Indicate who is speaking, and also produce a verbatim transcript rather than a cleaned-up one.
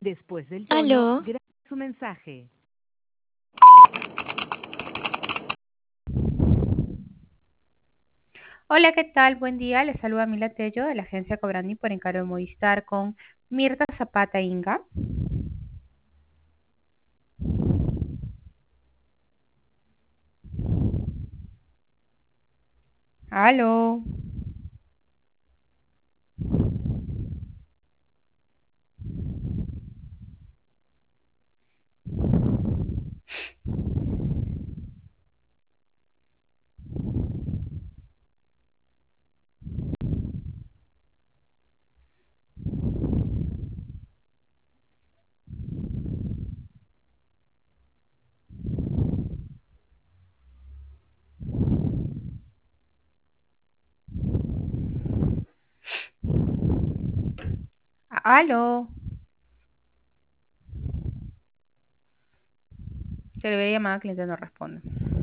Speaker 1: Después del tono,
Speaker 2: Aló,
Speaker 1: grabe su mensaje.
Speaker 3: Hola, ¿qué tal? Buen día. Les saluda Mila Tello de la agencia Cobrandi por encargo de Movistar con Mirta Zapata Inga. Aló. Aló. Se le ve llamada, cliente no responde.